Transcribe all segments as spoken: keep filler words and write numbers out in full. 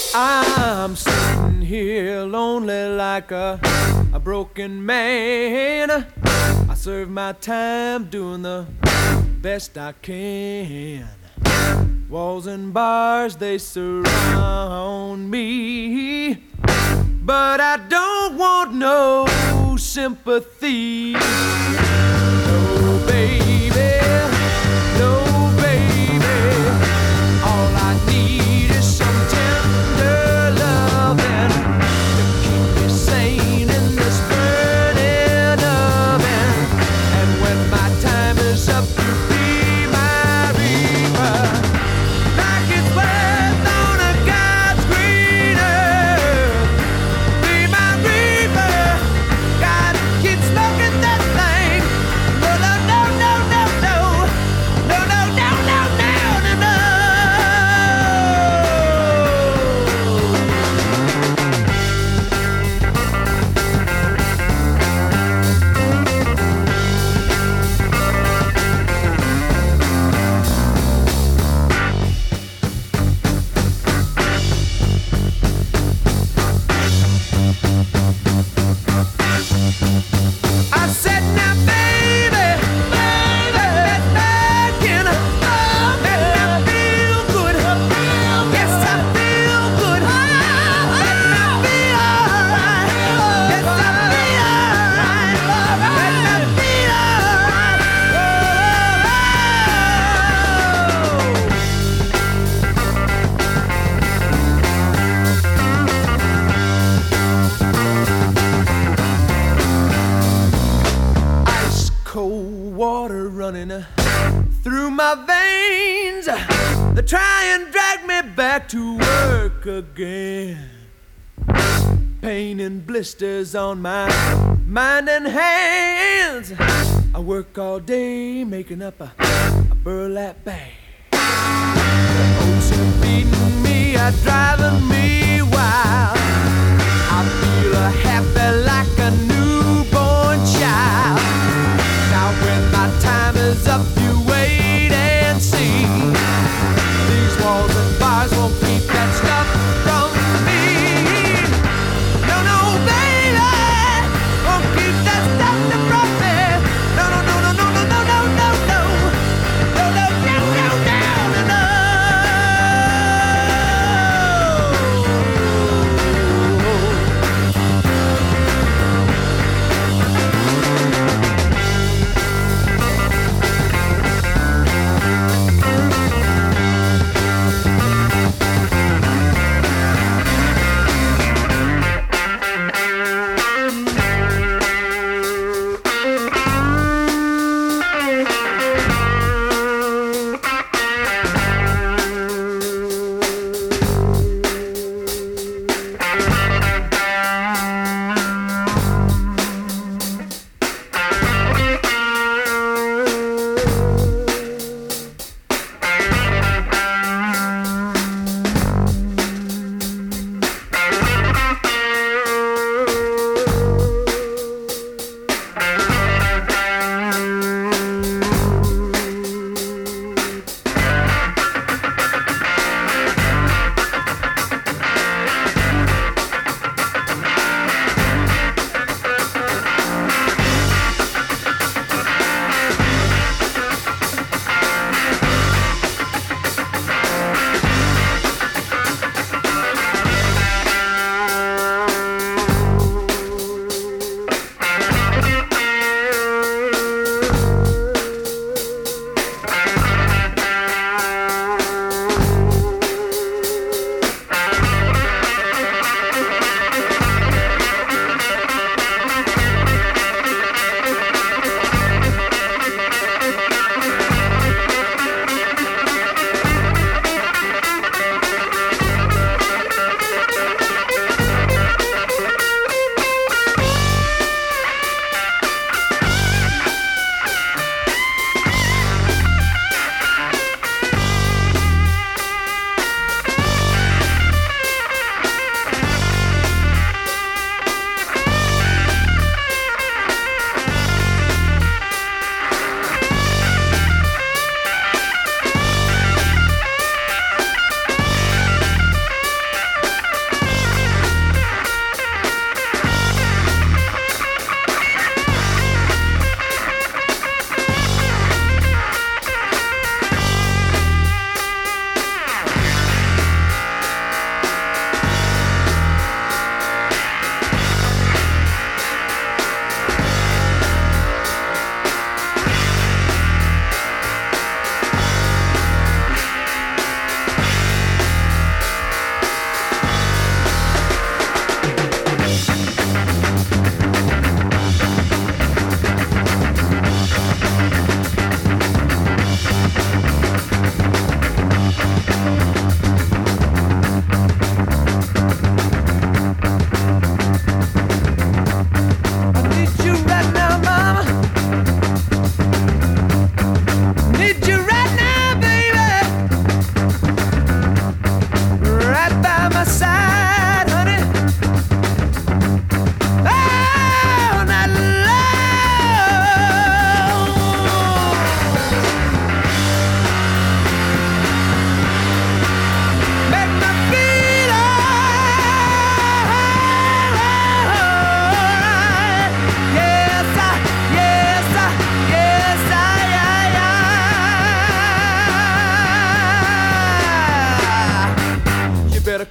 I'm sitting here lonely like a, a broken man. I serve my time doing the best I can. Walls and bars, they surround me, but I don't want no sympathy. No, baby, no, baby. All I need is some tender loving to keep me sane in this burning oven. And when my time is up, you be my reaper. Like it's worth on a God's green earth. Be my reaper. Gotta keep smoking that thing. No, no, no, no, no, no. No, no, no, no, no, no, no. I said now, baby, baby, let back in. Let me feel good. Yes, I feel good. Let me feel alright. Yes, I feel alright. Let me feel alright. Ice cold water running uh, through my veins. They try and drag me back to work again. Pain and blisters on my mind and hands. I work all day making up a, a burlap bag. The oats are beating me, are driving me wild. I feel uh, happy like a newborn child. Now when my time is up, you wait and see. These walls and bars won't keep that stuff from me. No, no, baby, won't keep that stuff from me. No, no, no, no, no, no, no, no, no, no. No, no, no, no, no, no, no.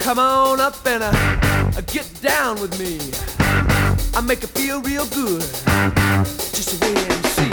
come on up and uh, get down with me. I make it feel real good, just wait and see.